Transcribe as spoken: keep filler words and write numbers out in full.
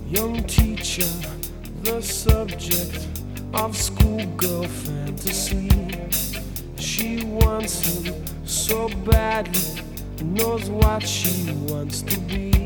Young teacher, the subject of schoolgirl fantasy. She wants him so badly, knows what she wants to be.